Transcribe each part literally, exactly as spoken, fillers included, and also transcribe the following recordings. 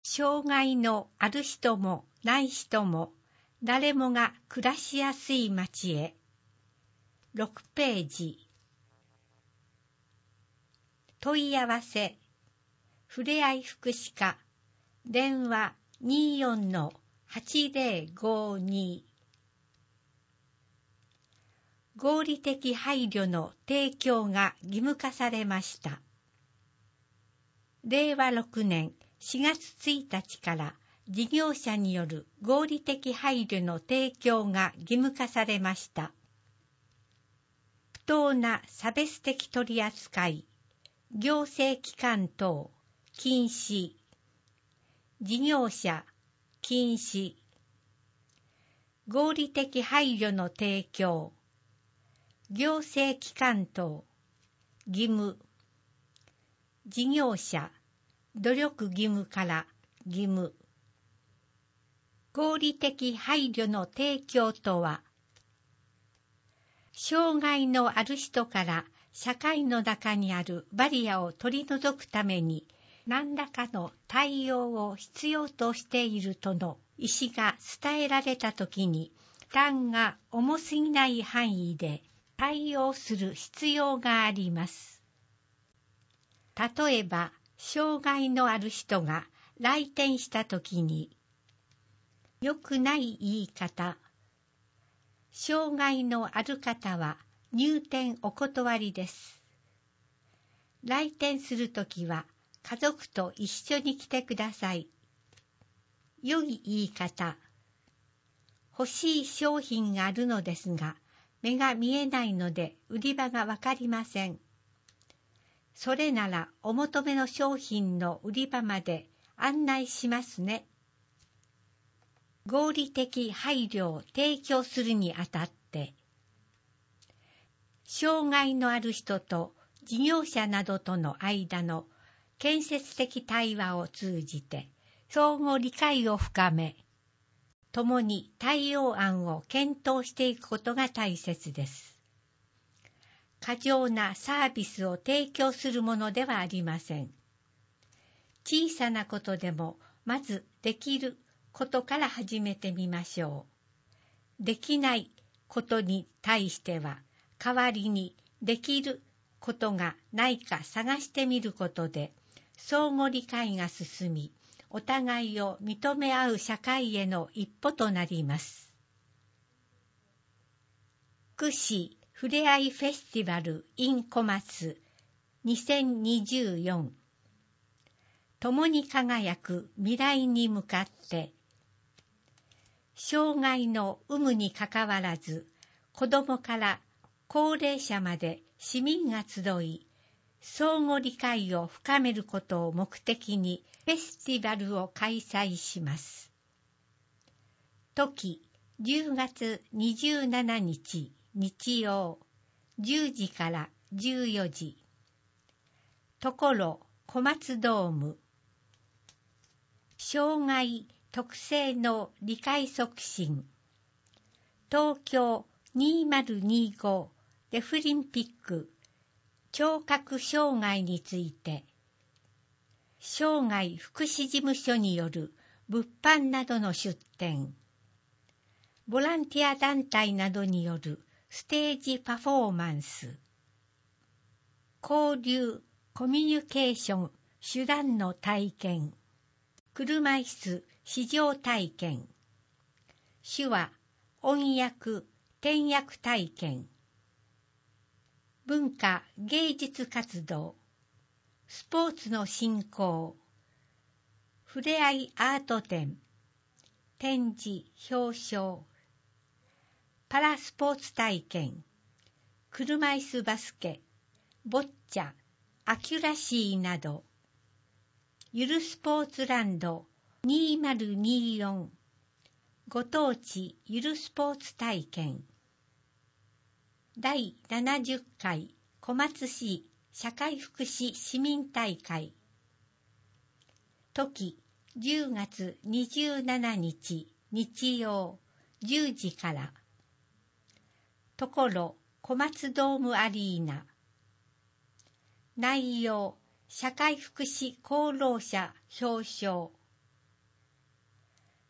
障害のある人もない人も誰もが暮らしやすい街へ。ろくページ。問い合わせ。ふれあい福祉課。電話 にじゅうよんのはちぜろごに。合理的配慮の提供が義務化されました。れいわろくねんしがつついたちから事業者による合理的配慮の提供が義務化されました。不当な差別的取り扱い、行政機関等、禁止。事業者、禁止。合理的配慮の提供、行政機関等、義務。事業者、努力義務から義務。合理的配慮の提供とは、障害のある人から社会の中にあるバリアを取り除くために何らかの対応を必要としているとの意思が伝えられたときに、負担が重すぎない範囲で対応する必要があります。例えば、障害のある人が来店したときに、良くない言い方、障害のある方は入店お断りです。来店するときは家族と一緒に来てください。良い言い方、欲しい商品があるのですが、目が見えないので売り場がわかりません。それならお求めの商品の売り場まで案内しますね。合理的配慮を提供するにあたって、障害のある人と事業者などとの間の建設的対話を通じて相互理解を深め、共に対応案を検討していくことが大切です。過剰なサービスを提供するものではありません。小さなことでもまずできることから始めてみましょう。できないことに対しては、代わりにできることがないか探してみることで、相互理解が進み、お互いを認め合う社会への一歩となります。福祉ふれあいフェスティバル in 小松にせんにじゅうよん。共に輝く未来に向かって、障害の有無にかかわらず、子どもから高齢者まで市民が集い、相互理解を深めることを目的にフェスティバルを開催します。時、じゅうがつにじゅうしちにち日曜、じゅうじからじゅうよじ。ところ、小松ドーム。障害特性の理解促進。東京にせんにじゅうごデフリンピック聴覚障害について、障害福祉事務所による物販などの出展、ボランティア団体などによるステージパフォーマンス、交流コミュニケーション手段の体験、車椅子試乗体験、手話音訳転訳体験、文化芸術活動、スポーツの振興、ふれあいアート展、展示表彰、パラスポーツ体験、車椅子バスケ、ボッチャ、アキュラシーなど、ゆるスポーツランドにせんにじゅうよんご当地ゆるスポーツ体験、だいななじゅっかい小松市社会福祉市民大会、時じゅうがつにじゅうしちにち日曜じゅうじから、ところ小松ドームアリーナ。内容、社会福祉功労者表彰、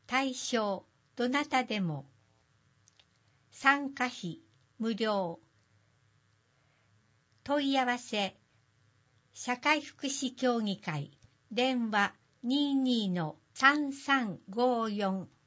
対象どなたでも。参加費無料。問い合わせ社会福祉協議会電話 にじゅうに のさんさんごよん